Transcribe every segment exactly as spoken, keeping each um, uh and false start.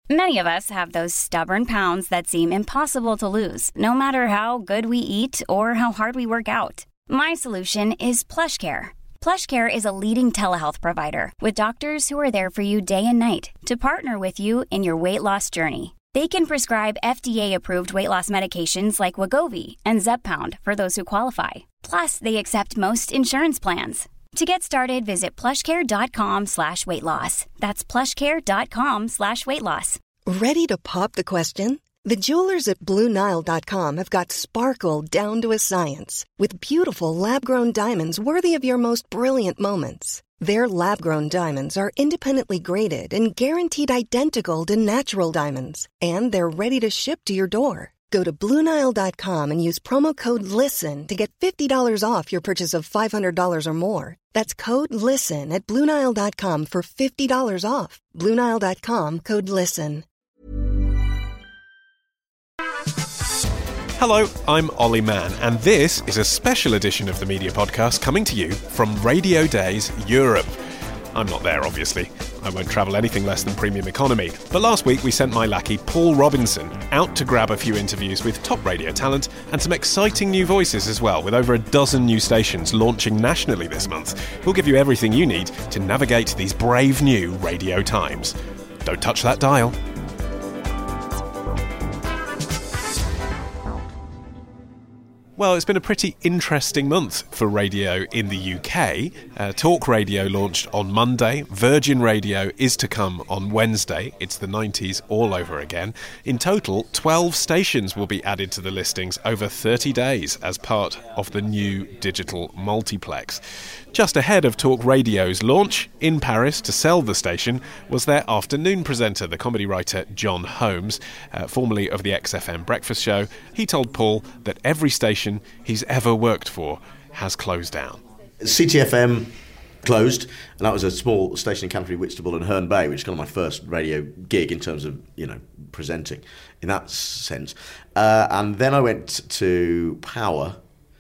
Many of us have those stubborn pounds that seem impossible to lose, no matter how good we eat or how hard we work out. My solution is PlushCare. PlushCare is a leading telehealth provider with doctors who are there for you day and night to partner with you in your weight loss journey. They can prescribe F D A-approved weight loss medications like Wegovy and Zepbound for those who qualify. Plus, they accept most insurance plans. To get started, visit plushcare.com slash weight loss. That's plushcare.com slash weight loss. Ready to pop the question? The jewelers at Blue Nile dot com have got sparkle down to a science with beautiful lab-grown diamonds worthy of your most brilliant moments. Their lab-grown diamonds are independently graded and guaranteed identical to natural diamonds. And they're ready to ship to your door. Go to Blue Nile dot com and use promo code LISTEN to get fifty dollars off your purchase of five hundred dollars or more. That's code LISTEN at Blue Nile dot com for fifty dollars off. Blue Nile dot com, code LISTEN. Hello, I'm Ollie Mann, and this is a special edition of the Media Podcast coming to you from Radio Days Europe. I'm not there, obviously. I won't travel anything less than premium economy. But last week we sent my lackey Paul Robinson out to grab a few interviews with top radio talent and some exciting new voices as well, with over a dozen new stations launching nationally this month. We'll give you everything you need to navigate these brave new radio times. Don't touch that dial. Well, it's been a pretty interesting month for radio in the U K. Uh, Talk Radio launched on Monday. Virgin Radio is to come on Wednesday. It's the nineties all over again. In total, twelve stations will be added to the listings over thirty days as part of the new digital multiplex. Just ahead of Talk Radio's launch, in Paris to sell the station, was their afternoon presenter, the comedy writer John Holmes, uh, formerly of the X F M Breakfast Show. He told Paul that every station he's ever worked for has closed down. C T F M closed, and that was a small station in Canterbury, Whitstable and Herne Bay, which is kind of my first radio gig in terms of, you know, presenting in that sense. Uh, and then I went to Power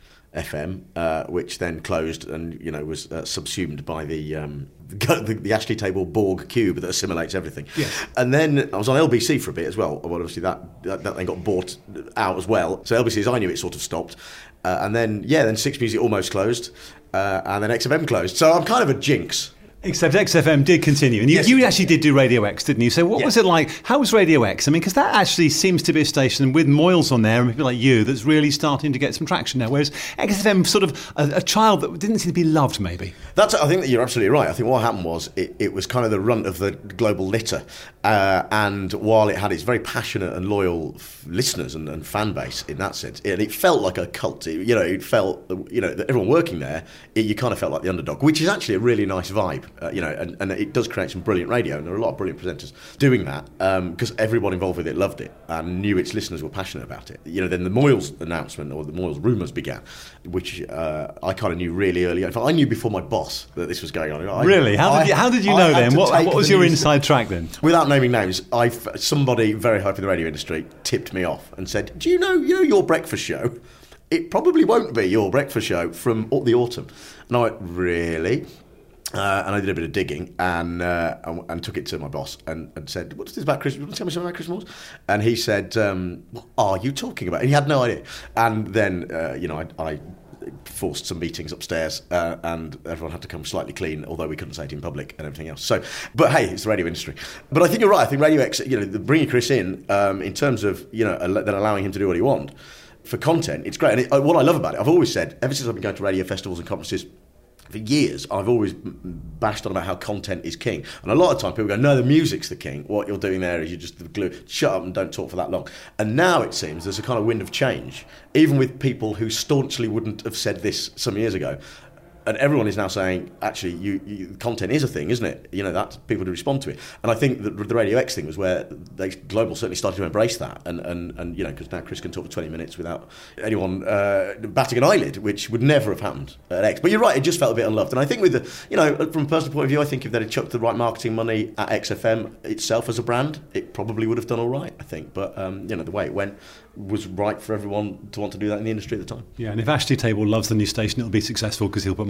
F M, uh, which then closed and, you know, was uh, subsumed by the, um, the the Ashley Table Borg cube that assimilates everything. Yes. And then I was on L B C for a bit as well. Well, obviously that, that, that then got bought out as well. So L B C, as I knew it, sort of stopped. Uh, and then, yeah, then Six Music almost closed. Uh, and then X F M closed. So I'm kind of a jinx. Except X F M did continue. And you, yes, you actually did do Radio X, didn't you? So what yeah. was it like? How was Radio X? I mean, because that actually seems to be a station with Moyles on there and people like you that's really starting to get some traction now. Whereas X F M sort of a, a child that didn't seem to be loved, maybe. That's. I think that you're absolutely right. I think what happened was it, it was kind of the runt of the global litter. Uh, and while it had its very passionate and loyal f- listeners and, and fan base in that sense, it, it felt like a cult. It, you know, it felt, you know, that everyone working there, it, you kind of felt like the underdog, which is actually a really nice vibe. Uh, you know, and, and it does create some brilliant radio, and there are a lot of brilliant presenters doing that because um, everyone involved with it loved it and knew its listeners were passionate about it. You know, then the Moyles announcement or the Moyles rumours began, which uh, I kind of knew really early on. In fact, I knew before my boss that this was going on. I, really? How did you, how did you know then? What, what was your inside track then? Without naming names, I somebody very high up in the radio industry tipped me off and said, "Do you know, you know your breakfast show? It probably won't be your breakfast show from the autumn." And I went, "Really?" Uh, and I did a bit of digging and uh, and, and took it to my boss and, and said, "What's this about Chris? Tell me something about Chris Moyles." And he said, um, "What are you talking about?" And he had no idea. And then, uh, you know, I, I forced some meetings upstairs uh, and everyone had to come slightly clean, although we couldn't say it in public and everything else. So, but hey, it's the radio industry. But I think you're right. I think Radio X, you know, bringing Chris in um, in terms of, you know, then allowing him to do what he wants for content, it's great. And it, uh, what I love about it, I've always said, ever since I've been going to radio festivals and conferences, for years, I've always bashed on about how content is king. And a lot of time people go, no, the music's the king. What you're doing there is you just glue, shut up and don't talk for that long. And now it seems there's a kind of wind of change, even with people who staunchly wouldn't have said this some years ago. And everyone is now saying, actually, you, you, content is a thing, isn't it? You know, that people to respond to it. And I think that the Radio X thing was where they, Global certainly started to embrace that. And, and, and you know, because now Chris can talk for twenty minutes without anyone uh, batting an eyelid, which would never have happened at X. But you're right, it just felt a bit unloved. And I think with the, you know, from a personal point of view, I think if they'd have chucked the right marketing money at X F M itself as a brand, it probably would have done all right, I think. But, um, you know, the way it went was right for everyone to want to do that in the industry at the time. Yeah, and if Ashley Table loves the new station, it'll be successful because he'll put money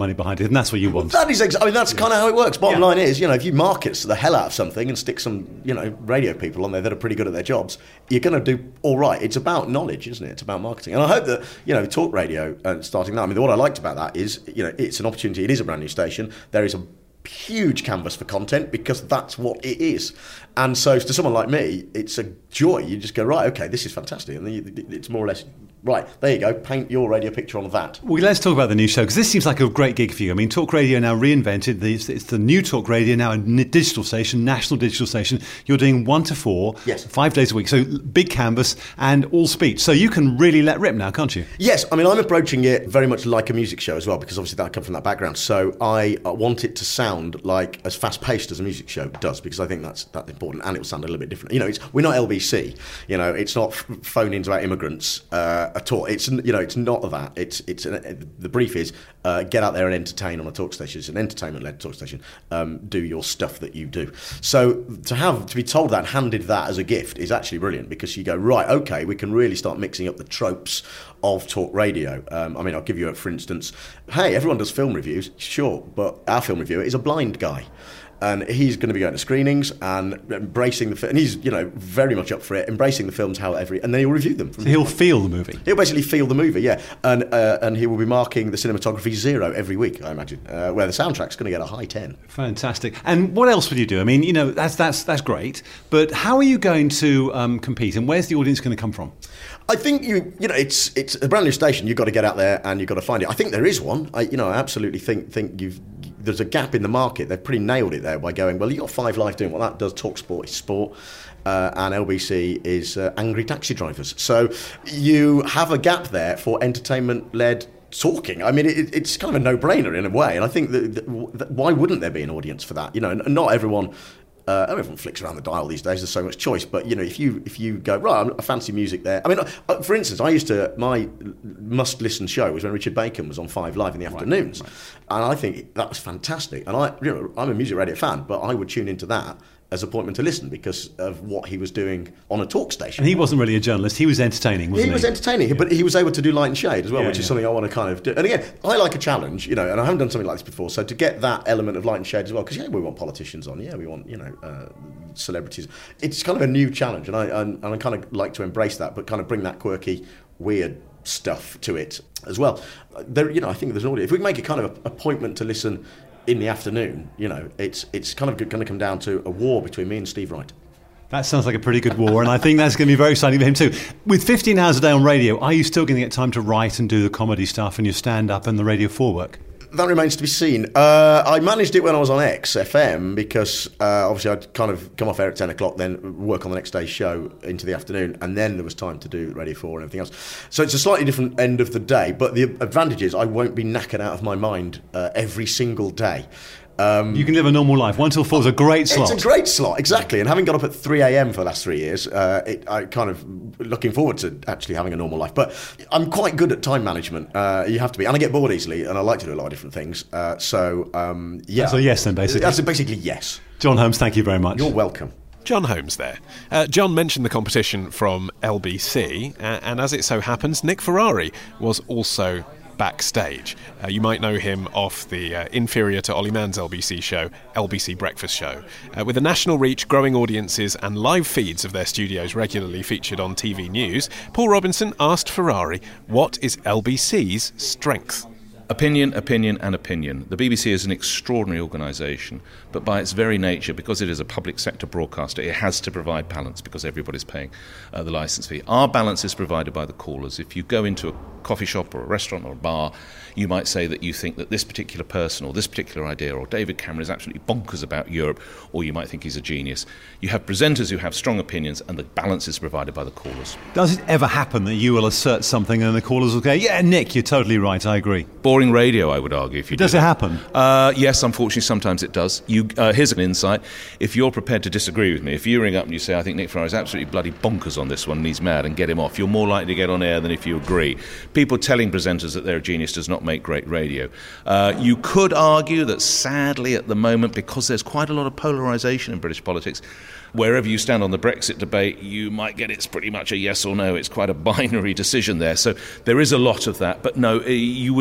money behind it, and that's what you want. That is, ex- I mean, that's kind of how it works. Bottom Yeah. line is, you know, if you market the hell out of something and stick some, you know, radio people on there that are pretty good at their jobs, you're going to do all right. It's about knowledge, isn't it? It's about marketing. And I hope that, you know, talk radio and starting now, I mean, what I liked about that is, you know, it's an opportunity. It is a brand new station. There is a huge canvas for content because that's what it is. And so to someone like me, it's a joy. You just go, right, okay, this is fantastic. And then you, it's more or less, right, there you go, paint your radio picture on that. Well, let's talk about the new show, because this seems like a great gig for you. I mean, Talk Radio now reinvented. It's, it's the new Talk Radio, now a digital station, national digital station. You're doing one to four, yes. five days a week. So big canvas and all speech. So you can really let rip now, can't you? Yes, I mean, I'm approaching it very much like a music show as well, because obviously that I come from that background. So I want it to sound like as fast-paced as a music show does, because I think that's that's important, and it will sound a little bit different. You know, it's, we're not L B C. You know, it's not phone-ins about immigrants uh, at all. It's you know, it's not that. It's it's an, the brief is uh, get out there and entertain on a talk station. It's an entertainment-led talk station. Um, do your stuff that you do. So to have to be told that, handed that as a gift, is actually brilliant, because you go, right, okay, we can really start mixing up the tropes of talk radio. Um, I mean, I'll give you a, for instance, hey, everyone does film reviews, sure, but our film reviewer is a blind guy. And he's going to be going to screenings and embracing the film. And he's, you know, very much up for it, embracing the films however, and then he'll review them. So he'll feel the movie. He'll basically feel the movie, yeah. And uh, and he will be marking the cinematography zero every week, I imagine, uh, where the soundtrack's going to get a high ten. Fantastic. And what else would you do? I mean, you know, that's that's that's great. But how are you going to um, compete? And where's the audience going to come from? I think you, you know, it's it's a brand new station. You've got to get out there and you've got to find it. I think there is one. I, you know, I absolutely think think you've. There's a gap in the market. They've pretty nailed it there by going, well, you've got Five Live doing what that does. Talk Sport is sport, uh, and L B C is uh, angry taxi drivers. So you have a gap there for entertainment-led talking. I mean, it, it's kind of a no-brainer in a way, and I think that, that, that why wouldn't there be an audience for that? You know, not everyone. Uh, everyone flicks around the dial these days. There's so much choice, but you know, if you if you go right, I fancy music there. I mean, uh, for instance, I used to my must-listen show was when Richard Bacon was on Five Live in the afternoons, right, right. And I think that was fantastic. And I, you know, I'm a music radio fan, but I would tune into that as appointment to listen because of what he was doing on a talk station. And he wasn't really a journalist, he was entertaining, wasn't he? He was entertaining, yeah. But he was able to do light and shade as well, yeah, which is yeah. something I want to kind of do. And again, I like a challenge, you know, and I haven't done something like this before, so to get that element of light and shade as well, because yeah, we want politicians on, yeah, we want, you know, uh, celebrities. It's kind of a new challenge, and I, and, and I kind of like to embrace that, but kind of bring that quirky, weird stuff to it as well. There, you know, I think there's an audience. If we can make a kind of an appointment to listen in the afternoon, you know, it's it's kind of going to come down to a war between me and Steve Wright. That sounds like a pretty good war, and I think that's going to be very exciting for him too. With fifteen hours a day on radio, are you still going to get time to write and do the comedy stuff and your stand-up and the Radio four work? That remains to be seen. Uh, I managed it when I was on X F M because uh, obviously I'd kind of come off air at ten o'clock, then work on the next day's show into the afternoon, and then there was time to do Radio four and everything else. So it's a slightly different end of the day, but the advantage is I won't be knackered out of my mind uh, every single day. Um, you can live a normal life. One till four is a great slot. It's a great slot, exactly. And having got up at three a.m. for the last three years, uh, it, I kind of looking forward to actually having a normal life. But I'm quite good at time management. Uh, you have to be, and I get bored easily, and I like to do a lot of different things. Uh, so um, yeah, so yes, then basically, that's basically yes. John Holmes, thank you very much. You're welcome. John Holmes there. Uh, John mentioned the competition from L B C, uh, and as it so happens, Nick Ferrari was also backstage. Uh, you might know him off the uh, inferior to Ollie Mann's L B C show, L B C Breakfast Show. Uh, with a national reach, growing audiences and live feeds of their studios regularly featured on T V news, Paul Robinson asked Ferrari, what is L B C's strength? Opinion, opinion and opinion. The B B C is an extraordinary organisation, but by its very nature, because it is a public sector broadcaster, it has to provide balance because everybody's paying uh, the licence fee. Our balance is provided by the callers. If you go into a coffee shop or a restaurant or a bar, you might say that you think that this particular person or this particular idea or David Cameron is absolutely bonkers about Europe, or you might think he's a genius. You have presenters who have strong opinions, and the balance is provided by the callers. Does it ever happen that you will assert something and the callers will go, yeah, Nick, you're totally right, I agree? Boring radio, I would argue. If you does do it happen? Uh, yes, unfortunately, sometimes it does. You, uh, here's an insight. If you're prepared to disagree with me, if you ring up and you say, I think Nick Ferrari is absolutely bloody bonkers on this one and he's mad, and get him off, you're more likely to get on air than if you agree. People telling presenters that they're a genius does not make great radio. Uh, you could argue that sadly at the moment, because there's quite a lot of polarisation in British politics, wherever you stand on the Brexit debate, you might get it's pretty much a yes or no. It's quite a binary decision there. So there is a lot of that. But no, you would never just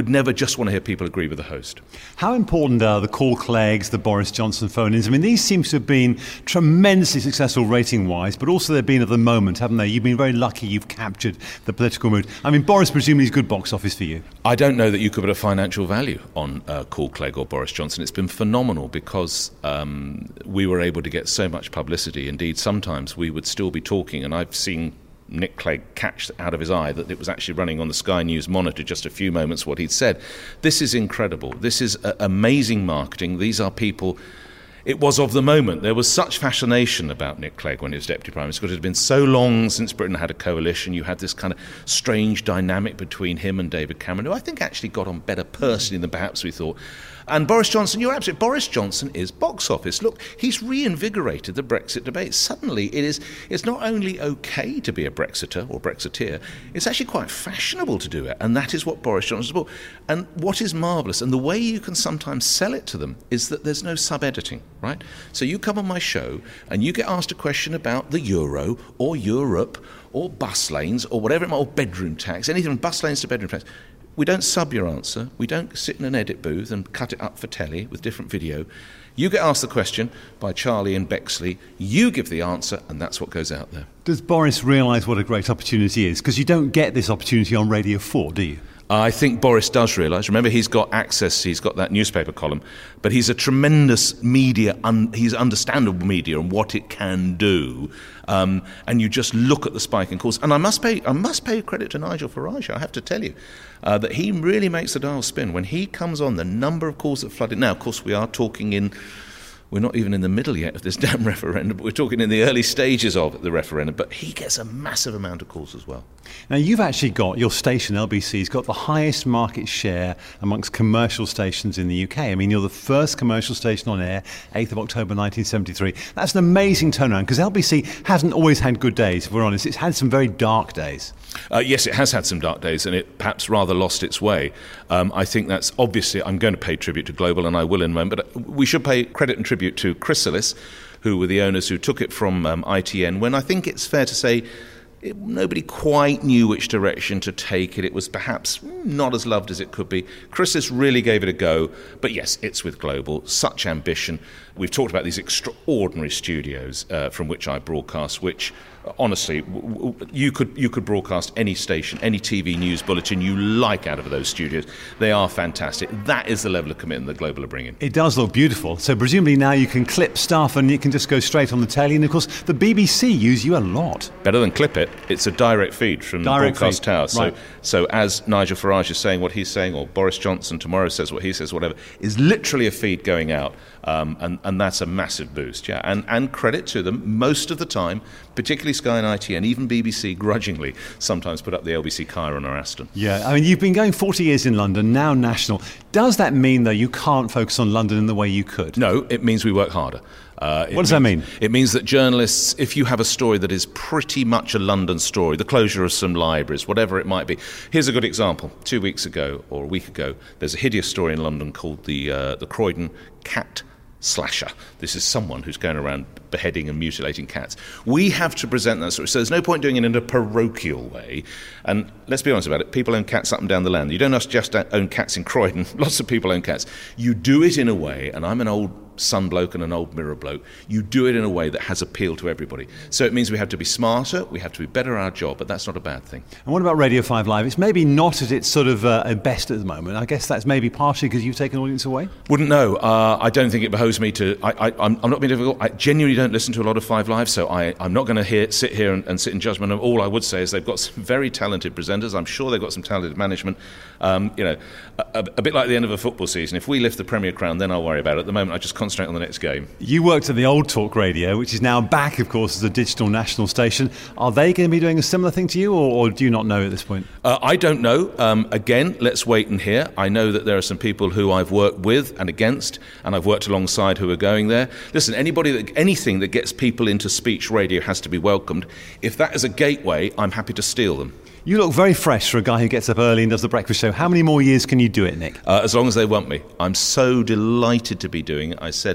just want to hear people agree with the host. How important are the Call Cleggs, the Boris Johnson phone-ins? I mean, these seem to have been tremendously successful rating-wise, but also they've been of the moment, haven't they? You've been very lucky you've captured the political mood. I mean, Boris presumably is good box office for you. I don't know that you could put a financial value on uh, Call Clegg or Boris Johnson. It's been phenomenal because um, we were able to get so much publicity. Indeed, sometimes we would still be talking, and I've seen Nick Clegg catch out of his eye that it was actually running on the Sky News monitor just a few moments what he'd said. This is incredible. This is uh, amazing marketing. These are people... It was of the moment. There was such fascination about Nick Clegg when he was Deputy Prime Minister because it had been so long since Britain had a coalition. You had this kind of strange dynamic between him and David Cameron, who I think actually got on better personally than perhaps we thought. And Boris Johnson, you're absolutely... Boris Johnson is box office. Look, he's reinvigorated the Brexit debate. Suddenly it is it's not only okay to be a Brexiter or Brexiteer, it's actually quite fashionable to do it. And that is what Boris Johnson's about. And what is marvellous, and the way you can sometimes sell it to them, is that there's no sub-editing, right? So you come on my show and you get asked a question about the euro or Europe or bus lanes or whatever it might, or bedroom tax, anything from bus lanes to bedroom tax. We don't sub your answer. We don't sit in an edit booth and cut it up for telly with different video. You get asked the question by Charlie and Bexley. You give the answer, and that's what goes out there. Does Boris realise what a great opportunity is? Because you don't get this opportunity on Radio four, do you? I think Boris does realise. Remember, he's got access, he's got that newspaper column, but he's a tremendous media, un, he's understandable media and what it can do. Um, and you just look at the spike in calls. And I must pay I must pay credit to Nigel Farage, I have to tell you, uh, that he really makes the dial spin. When he comes on, the number of calls that flood in. Now, of course, we are talking in... We're not even in the middle yet of this damn referendum, but we're talking in the early stages of the referendum. But he gets a massive amount of calls as well. Now, you've actually got, your station, L B C, has got the highest market share amongst commercial stations in the U K. I mean, you're the first commercial station on air, eighth of October nineteen seventy-three. That's an amazing turnaround, because L B C hasn't always had good days, if we're honest. It's had some very dark days. Uh, yes, it has had some dark days, and it perhaps rather lost its way. Um, I think that's obviously, I'm going to pay tribute to Global, and I will in a moment, but we should pay credit and tribute to Chrysalis, who were the owners who took it from um, I T N, when I think it's fair to say it, nobody quite knew which direction to take it. It was perhaps not as loved as it could be. Chrysalis really gave it a go, but yes, it's with Global. Such ambition. We've talked about these extraordinary studios uh, from which I broadcast, which... Honestly, you could you could broadcast any station, any T V news bulletin you like out of those studios. They are fantastic. That is the level of commitment that Global are bringing. It does look beautiful. So presumably now you can clip stuff and it can just go straight on the telly. And of course, the B B C use you a lot. Better than clip it, it's a direct feed from direct the broadcast feed. tower. So, right. so as Nigel Farage is saying what he's saying, or Boris Johnson tomorrow says what he says, whatever, is literally a feed going out. Um, and, and that's a massive boost, yeah. And, and credit to them, most of the time, particularly Sky and I T N, even B B C grudgingly sometimes put up the L B C Chiron or Aston. Yeah, I mean, you've been going forty years in London, now national. Does that mean, though, you can't focus on London in the way you could? No, it means we work harder. Uh, what does that mean? It means that journalists, if you have a story that is pretty much a London story, the closure of some libraries, whatever it might be. Here's a good example. Two weeks ago, or a week ago, there's a hideous story in London called the uh, the Croydon Cat Slasher. This is someone who's going around beheading and mutilating cats. We have to present that story. So there's no point doing it in a parochial way. And let's be honest about it, people own cats up and down the land. You don't just own cats in Croydon. Lots of people own cats. You do it in a way, and I'm an old Sun bloke and an old Mirror bloke, you do it in a way that has appeal to everybody. So it means we have to be smarter, we have to be better at our job, but that's not a bad thing. And what about Radio five Live? It's maybe not at its sort of uh, best at the moment. I guess that's maybe partially because you've taken audience away? Wouldn't know. Uh, I don't think it behoves me to... I, I, I'm, I'm not being difficult. I genuinely don't listen to a lot of five Live, so I, I'm not going to hear, sit here and, and sit in judgment. All I would say is they've got some very talented presenters. I'm sure they've got some talented management. Um, you know, a, a bit like the end of a football season. If we lift the Premier crown, then I'll worry about it. At the moment, I just concentrate on the next game. You worked at the old Talk Radio, which is now back, of course, as a digital national station. Are they going to be doing a similar thing to you, or, or do you not know at this point? Uh, I don't know. Um, again, let's wait and hear. I know that there are some people who I've worked with and against, and I've worked alongside who are going there. Listen, anybody that, anything that gets people into speech radio has to be welcomed. If that is a gateway, I'm happy to steal them. You look very fresh for a guy who gets up early and does the breakfast show. How many more years can you do it, Nick? Uh, as long as they want me. I'm so delighted to be doing it. I said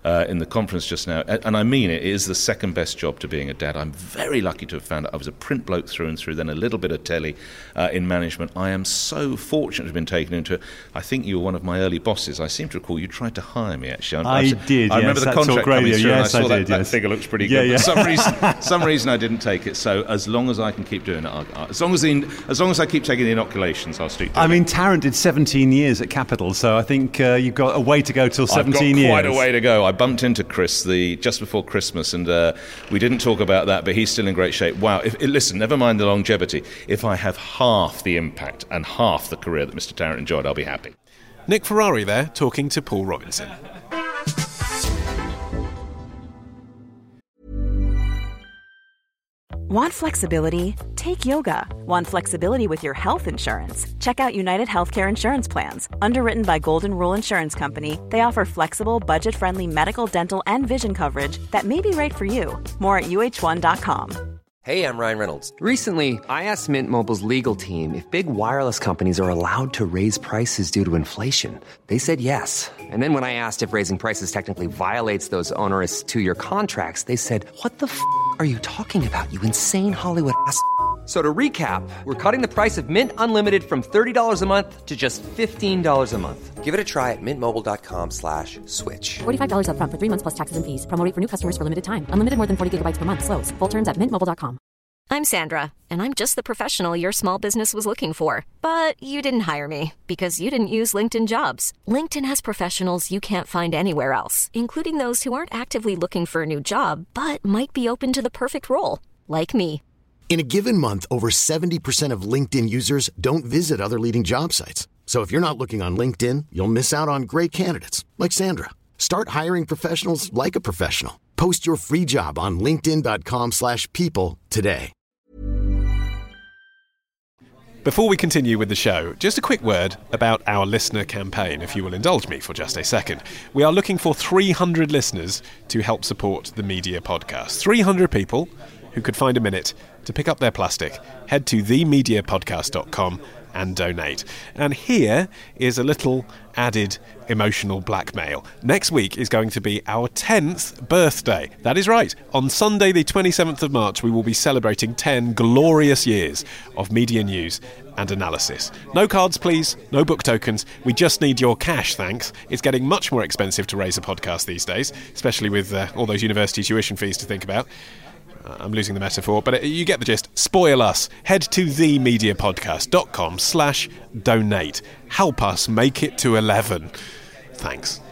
uh, in the conference just now, and, and I mean it, it is the second best job to being a dad. I'm very lucky to have found it. I was a print bloke through and through, then a little bit of telly uh, in management. I am so fortunate to have been taken into it. I think you were one of my early bosses. I seem to recall you tried to hire me, actually. I, I did, I remember yes, the contract coming radio. through, Yes, and I saw I that, did, that yes. figure looks pretty Yeah, good. yeah. For some reason, some reason I didn't take it. So as long as I can keep doing it, I'll, I'll, as long as the, as long as I keep taking the inoculations, I'll stick to it. I mean, Tarrant did seventeen years at Capital, so I think uh, you've got a way to go till seventeen years. I've got years. quite a way to go. I bumped into Chris the just before Christmas, and uh, we didn't talk about that, but he's still in great shape. Wow. If, listen, never mind the longevity. If I have half the impact and half the career that Mister Tarrant enjoyed, I'll be happy. Nick Ferrari there, talking to Paul Robinson. Want flexibility? Take yoga. Want flexibility with your health insurance? Check out United Healthcare Insurance Plans. Underwritten by Golden Rule Insurance Company, they offer flexible, budget-friendly medical, dental, and vision coverage that may be right for you. More at U H one dot com. Hey, I'm Ryan Reynolds. Recently, I asked Mint Mobile's legal team if big wireless companies are allowed to raise prices due to inflation. They said yes. And then when I asked if raising prices technically violates those onerous two-year contracts, they said, what the f*** are you talking about, you insane Hollywood ass f- So to recap, we're cutting the price of Mint Unlimited from thirty dollars a month to just fifteen dollars a month. Give it a try at mintmobile.com slash switch. forty-five dollars up front for three months plus taxes and fees. Promo rate for new customers for limited time. Unlimited more than forty gigabytes per month. Slows full terms at mint mobile dot com. I'm Sandra, and I'm just the professional your small business was looking for. But you didn't hire me because you didn't use LinkedIn Jobs. LinkedIn has professionals you can't find anywhere else, including those who aren't actively looking for a new job, but might be open to the perfect role, like me. In a given month, over seventy percent of LinkedIn users don't visit other leading job sites. So if you're not looking on LinkedIn, you'll miss out on great candidates like Sandra. Start hiring professionals like a professional. Post your free job on linkedin.com slash people today. Before we continue with the show, just a quick word about our listener campaign, if you will indulge me for just a second. We are looking for three hundred listeners to help support the Media Podcast. three hundred people who could find a minute to pick up their plastic, head to the media podcast dot com and donate. And here is a little added emotional blackmail. Next week is going to be our tenth birthday. That is right. On Sunday, the twenty-seventh of March, we will be celebrating ten glorious years of media news and analysis. No cards, please. No book tokens. We just need your cash, thanks. It's getting much more expensive to raise a podcast these days, especially with uh, all those university tuition fees to think about. I'm losing the metaphor, but you get the gist. Spoil us. Head to the media podcast dot com slash donate. Help us make it to eleven. Thanks.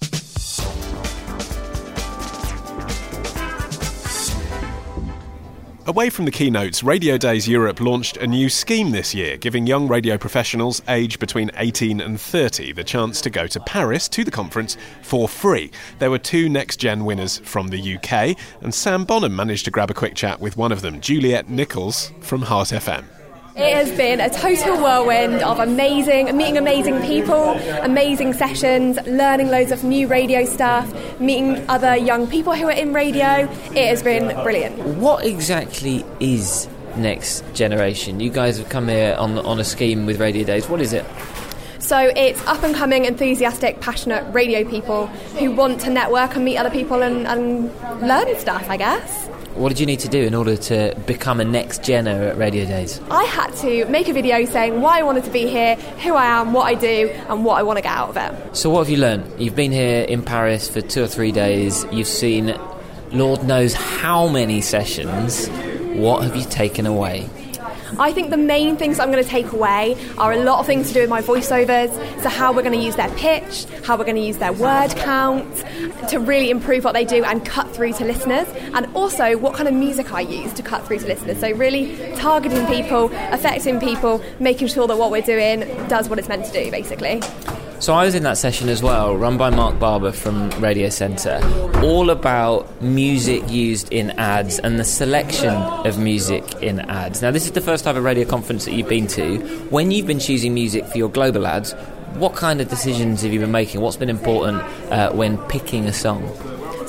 Away from the keynotes, Radio Days Europe launched a new scheme this year, giving young radio professionals aged between eighteen and thirty the chance to go to Paris to the conference for free. There were two next-gen winners from the U K, and Sam Bonham managed to grab a quick chat with one of them, Juliet Nichols from Heart F M. It has been a total whirlwind of amazing, meeting amazing people, amazing sessions, learning loads of new radio stuff, meeting other young people who are in radio. It has been brilliant. What exactly is Next Generation? You guys have come here on on a scheme with Radio Days. What is it? So it's up-and-coming, enthusiastic, passionate radio people who want to network and meet other people and, and learn stuff, I guess. What did you need to do in order to become a next genner at Radio Days? I had to make a video saying why I wanted to be here, who I am, what I do, and what I want to get out of it. So what have you learned? You've been here in Paris for two or three days. You've seen Lord knows how many sessions. What have you taken away? I think the main things I'm going to take away are a lot of things to do with my voiceovers, so how we're going to use their pitch, how we're going to use their word count to really improve what they do and cut through to listeners, and also what kind of music I use to cut through to listeners. So really targeting people, affecting people, making sure that what we're doing does what it's meant to do, basically. So I was in that session as well, run by Mark Barber from Radio Centre, all about music used in ads and the selection of music in ads. Now, this is the first type of radio conference that you've been to. When you've been choosing music for your global ads, what kind of decisions have you been making? What's been important uh, when picking a song?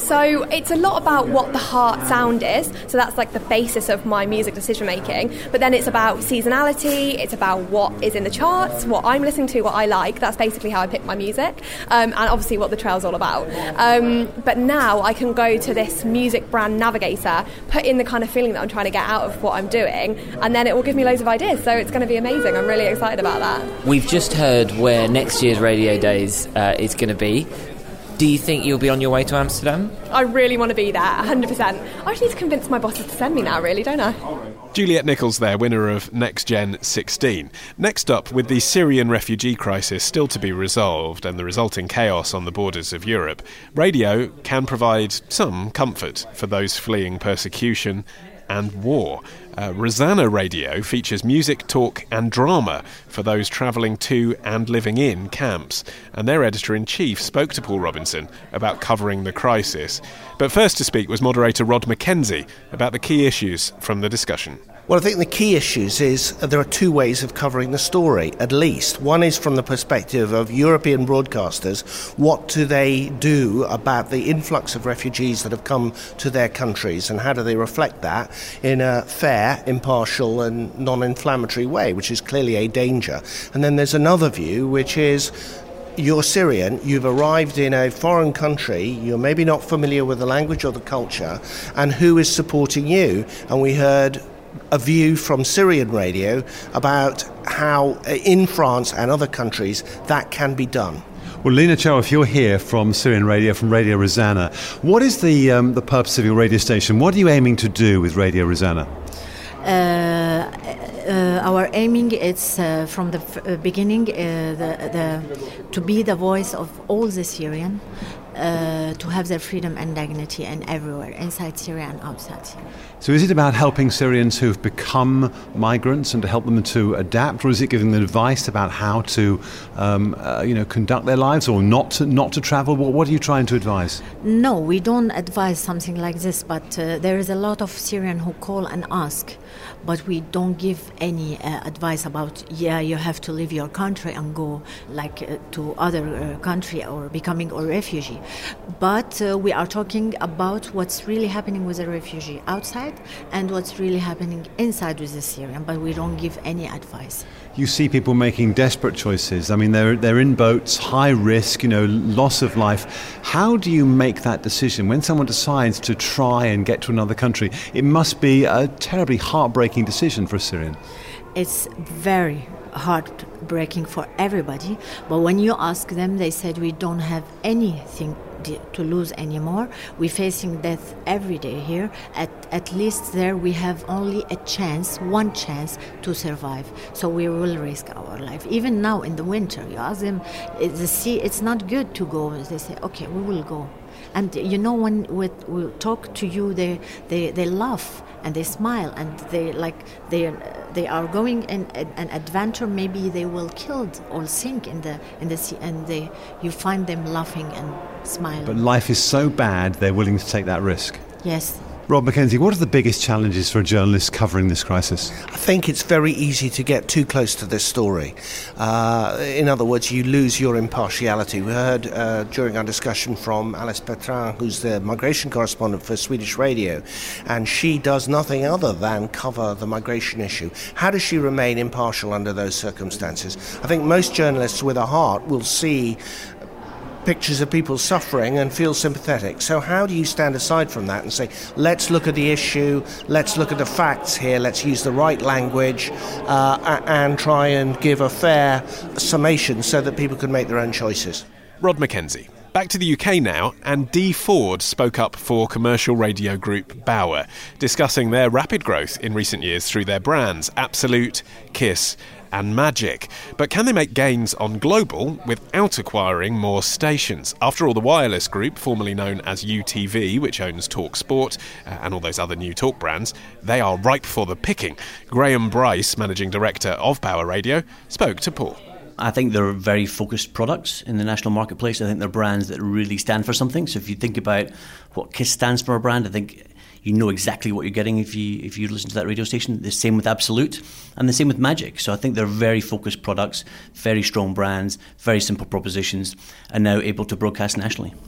So it's a lot about what the heart sound is. So that's like the basis of my music decision making. But then it's about seasonality. It's about what is in the charts, what I'm listening to, what I like. That's basically how I pick my music. Um, and obviously what the trail's all about. Um, but now I can go to this music brand navigator, put in the kind of feeling that I'm trying to get out of what I'm doing, and then it will give me loads of ideas. So it's going to be amazing. I'm really excited about that. We've just heard where next year's Radio Days uh, is going to be. Do you think you'll be on your way to Amsterdam? I really want to be there, one hundred percent. I just need to convince my bosses to send me now, really, don't I? Juliet Nichols there, winner of Next Gen sixteen. Next up, with the Syrian refugee crisis still to be resolved and the resulting chaos on the borders of Europe, radio can provide some comfort for those fleeing persecution and war. Uh, Rosanna Radio features music, talk and drama for those travelling to and living in camps. And their editor-in-chief spoke to Paul Robinson about covering the crisis. But first to speak was moderator Rod Mackenzie about the key issues from the discussion. Well, I think the key issues is uh, there are two ways of covering the story, at least. One is from the perspective of European broadcasters. What do they do about the influx of refugees that have come to their countries, and how do they reflect that in a fair, impartial and non-inflammatory way, which is clearly a danger. And then there's another view, which is you're Syrian, you've arrived in a foreign country, you're maybe not familiar with the language or the culture, and who is supporting you? And we heard a view from Syrian radio about how in France and other countries that can be done. Well, Lena Cho, if you're here from Syrian Radio, from Radio Rosanna, what is the um, the purpose of your radio station? What are you aiming to do with Radio Rosanna? Uh, uh, our aiming is uh, from the f- beginning uh, the, the, to be the voice of all the Syrian, uh, to have their freedom and dignity and everywhere, inside Syria and outside Syria. So is it about helping Syrians who've become migrants and to help them to adapt, or is it giving them advice about how to um, uh, you know, conduct their lives or not to, not to travel? What, what are you trying to advise? No, we don't advise something like this, but uh, there is a lot of Syrians who call and ask, but we don't give any uh, advice about, yeah, you have to leave your country and go like uh, to other uh, country or becoming a refugee. But uh, we are talking about what's really happening with a refugee outside and what's really happening inside with the Syrian, but we don't give any advice. You see people making desperate choices. I mean, they're they're in boats, high risk, you know, loss of life. How do you make that decision when someone decides to try and get to another country? It must be a terribly heartbreaking decision for a Syrian. It's very heartbreaking for everybody, but when you ask them, they said we don't have anything to lose anymore. We're facing death every day here. At at least there we have only a chance, one chance to survive. So we will risk our life. Even now in the winter, you ask them, the sea, it's not good to go. They say, okay, we will go. And you know, when we we'll talk to you, they they they laugh and they smile and they like they they are going in an adventure. Maybe they will killed or sink in the in the sea, and they you find them laughing and smiling. But life is so bad, they're willing to take that risk. Yes. Rob Mackenzie, what are the biggest challenges for a journalist covering this crisis? I think it's very easy to get too close to this story. Uh, in other words, you lose your impartiality. We heard uh, during our discussion from Alice Petrin, who's the migration correspondent for Swedish Radio, and she does nothing other than cover the migration issue. How does she remain impartial under those circumstances? I think most journalists with a heart will see pictures of people suffering and feel sympathetic. So how do you stand aside from that and say, let's look at the issue, let's look at the facts here, let's use the right language uh, and try and give a fair summation so that people can make their own choices? Rod Mackenzie. Back to the U K now, and Dee Ford spoke up for commercial radio group Bauer, discussing their rapid growth in recent years through their brands Absolute, Kiss and Magic. But can they make gains on global without acquiring more stations? After all, the Wireless Group, formerly known as U T V, which owns TalkSport uh, and all those other new talk brands, they are ripe for the picking. Graham Bryce, managing director of Bauer Radio, spoke to Paul. I think they're very focused products in the national marketplace. I think they're brands that really stand for something. So if you think about what Kiss stands for a brand, I think you know exactly what you're getting if you if you listen to that radio station. The same with Absolute and the same with Magic. So I think they're very focused products, very strong brands, very simple propositions, and now able to broadcast nationally.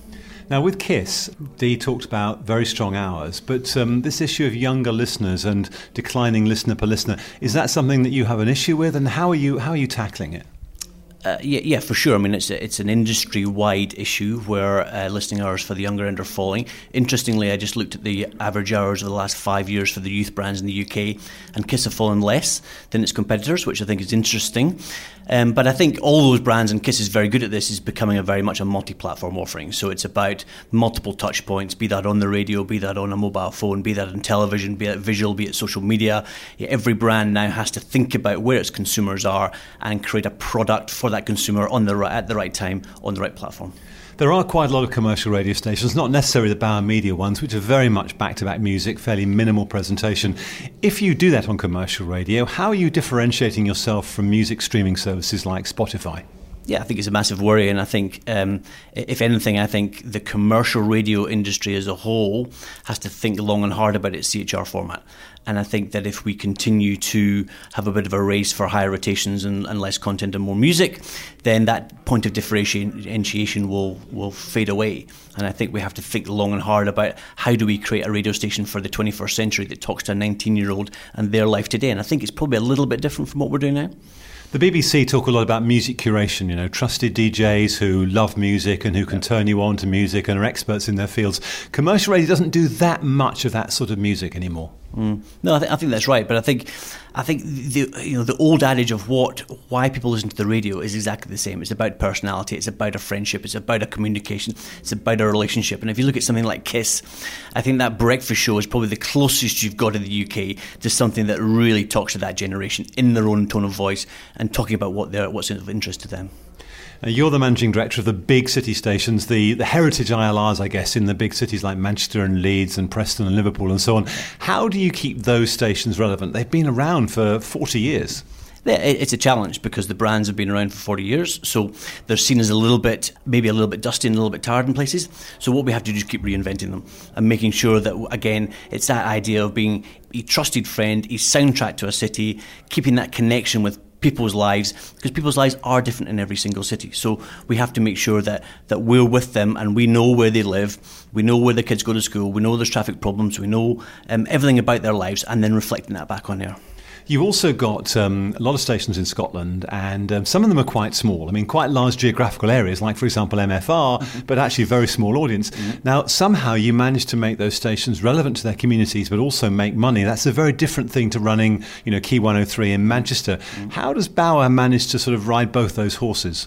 Now, with KISS, Dee talked about very strong hours, but um, this issue of younger listeners and declining listener per listener, is that something that you have an issue with, and how are you how are you tackling it? Uh, yeah, yeah, for sure. I mean, it's a, it's an industry-wide issue where uh, listening hours for the younger end are falling. Interestingly, I just looked at the average hours of the last five years for the youth brands in the U K, and KISS have fallen less than its competitors, which I think is interesting. Um, but I think all those brands, and KISS is very good at this, is becoming a very much a multi-platform offering. So it's about multiple touch points, be that on the radio, be that on a mobile phone, be that on television, be it visual, be it social media. Yeah, every brand now has to think about where its consumers are and create a product for that consumer on the right, at the right time, on the right platform. There are quite a lot of commercial radio stations, not necessarily the Bauer Media ones, which are very much back-to-back music, fairly minimal presentation. If you do that on commercial radio, how are you differentiating yourself from music streaming services like Spotify? Yeah, I think it's a massive worry, and I think, um, if anything, I think the commercial radio industry as a whole has to think long and hard about its C H R format. And I think that if we continue to have a bit of a race for higher rotations and, and less content and more music, then that point of differentiation will, will fade away. And I think we have to think long and hard about how do we create a radio station for the twenty-first century that talks to a nineteen-year-old and their life today. And I think it's probably a little bit different from what we're doing now. The B B C talk a lot about music curation, you know, trusted D Js who love music and who can turn you on to music and are experts in their fields. Commercial radio doesn't do that much of that sort of music anymore. Mm. No, I, th- I think that's right, but I think I think the you know the old adage of what why people listen to the radio is exactly the same. It's about personality, it's about a friendship, it's about a communication, it's about a relationship. And if you look at something like KISS, I think that breakfast show is probably the closest you've got in the U K to something that really talks to that generation in their own tone of voice and talking about what they're what's of interest to them. Now, you're the managing director of the big city stations, the, the heritage I L Rs, I guess, in the big cities like Manchester and Leeds and Preston and Liverpool and so on. How do you keep those stations relevant? They've been around for forty years. It's a challenge because the brands have been around for forty years, so they're seen as a little bit, maybe a little bit dusty and a little bit tired in places. So what we have to do is keep reinventing them and making sure that, again, it's that idea of being a trusted friend, a soundtrack to a city, keeping that connection with people's lives, because people's lives are different in every single city. So we have to make sure that, that we're with them and we know where they live, we know where the kids go to school, we know there's traffic problems, we know um, everything about their lives, and then reflecting that back on air. You've also got um, a lot of stations in Scotland, and um, some of them are quite small. I mean, quite large geographical areas, like, for example, M F R, mm-hmm. but actually a very small audience. Mm-hmm. Now, somehow you managed to make those stations relevant to their communities, but also make money. That's a very different thing to running, you know, Key one oh three in Manchester. Mm-hmm. How does Bauer manage to sort of ride both those horses?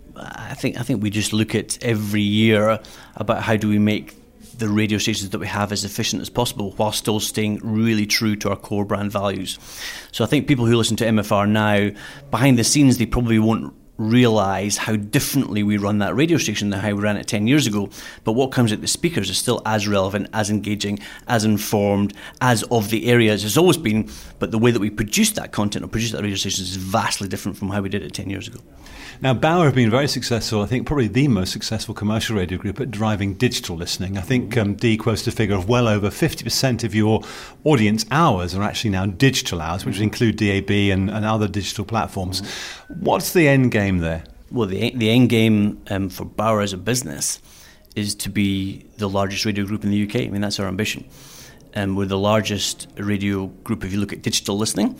I think I think we just look at every year about how do we make the radio stations that we have as efficient as possible while still staying really true to our core brand values. So I think people who listen to M F R now, behind the scenes, they probably won't realise how differently we run that radio station than how we ran it ten years ago. But what comes out the speakers is still as relevant, as engaging, as informed, as of the area as it's always been. But the way that we produce that content or produce that radio station is vastly different from how we did it ten years ago. Now, Bauer have been very successful, I think probably the most successful commercial radio group at driving digital listening. I think um, Dee quotes a figure of well over fifty percent of your audience hours are actually now digital hours, which include D A B and, and other digital platforms. What's the end game there? Well, the, the end game um, for Bauer as a business is to be the largest radio group in the U K. I mean, that's our ambition. And we're the largest radio group if you look at digital listening.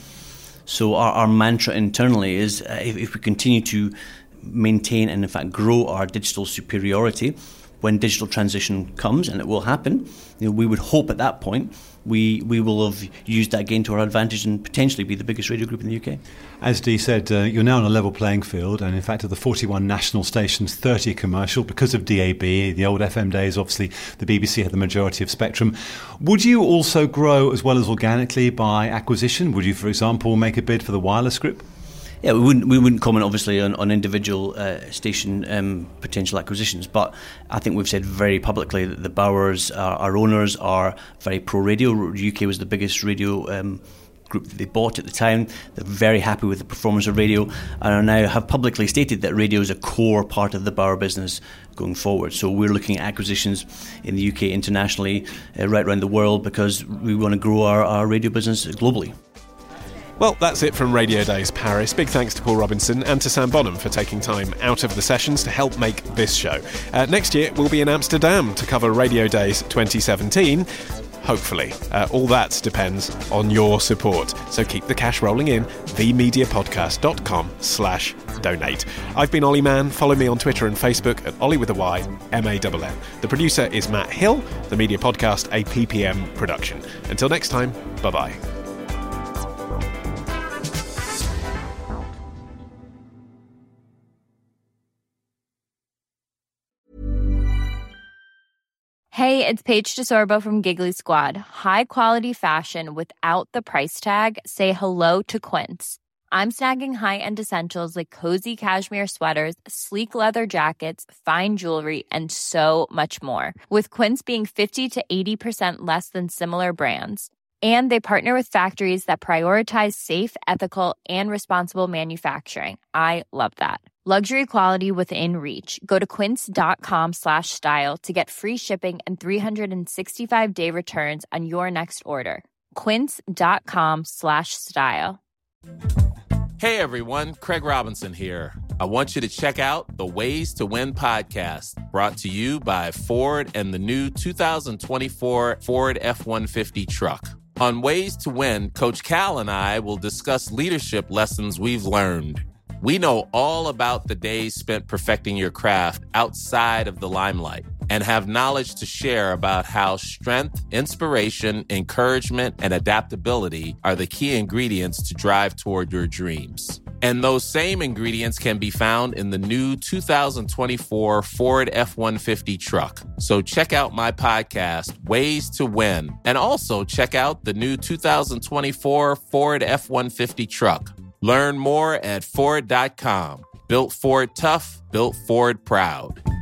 So our, our mantra internally is uh, if, if we continue to maintain and in fact grow our digital superiority, when digital transition comes, and it will happen, you know, we would hope at that point we we will have used that gain to our advantage and potentially be the biggest radio group in the U K. As Dee said, uh, you're now on a level playing field, and in fact of the forty-one national stations, thirty commercial because of D A B. The old F M days, obviously the B B C had the majority of spectrum. Would you also grow as well as organically by acquisition? Would you, for example, make a bid for the wireless group? Yeah, we wouldn't we wouldn't comment obviously on, on individual uh, station um, potential acquisitions, but I think we've said very publicly that the Bauers, uh, our owners, are very pro radio. U K was the biggest radio um, group that they bought at the time. They're very happy with the performance of radio, and are now have publicly stated that radio is a core part of the Bauer business going forward. So we're looking at acquisitions in the U K, internationally, uh, right around the world, because we want to grow our, our radio business globally. Well, that's it from Radio Days Paris. Big thanks to Paul Robinson and to Sam Bonham for taking time out of the sessions to help make this show. Uh, next year, we'll be in Amsterdam to cover Radio Days twenty seventeen. Hopefully. Uh, all that depends on your support. So keep the cash rolling in, themediapodcast.com slash donate. I've been Ollie Mann. Follow me on Twitter and Facebook at Ollie with a Y, M A N N. The producer is Matt Hill. The Media Podcast, a P P M production. Until next time, bye-bye. Hey, it's Paige DeSorbo from Giggly Squad. High quality fashion without the price tag. Say hello to Quince. I'm snagging high-end essentials like cozy cashmere sweaters, sleek leather jackets, fine jewelry, and so much more. With Quince being fifty to eighty percent less than similar brands. And they partner with factories that prioritize safe, ethical, and responsible manufacturing. I love that. Luxury quality within reach. Go to quince.com slash style to get free shipping and three sixty-five day returns on your next order. Quince.com slash style. Hey everyone, Craig Robinson here. I want you to check out the Ways to Win podcast, brought to you by Ford and the new two thousand twenty-four Ford F one fifty truck. On Ways to Win, Coach Cal and I will discuss leadership lessons we've learned. We know all about the days spent perfecting your craft outside of the limelight and have knowledge to share about how strength, inspiration, encouragement, and adaptability are the key ingredients to drive toward your dreams. And those same ingredients can be found in the new two thousand twenty-four Ford F one fifty truck. So check out my podcast, Ways to Win, and also check out the new two thousand twenty-four Ford F one fifty truck. Learn more at Ford dot com. Built Ford tough, built Ford proud.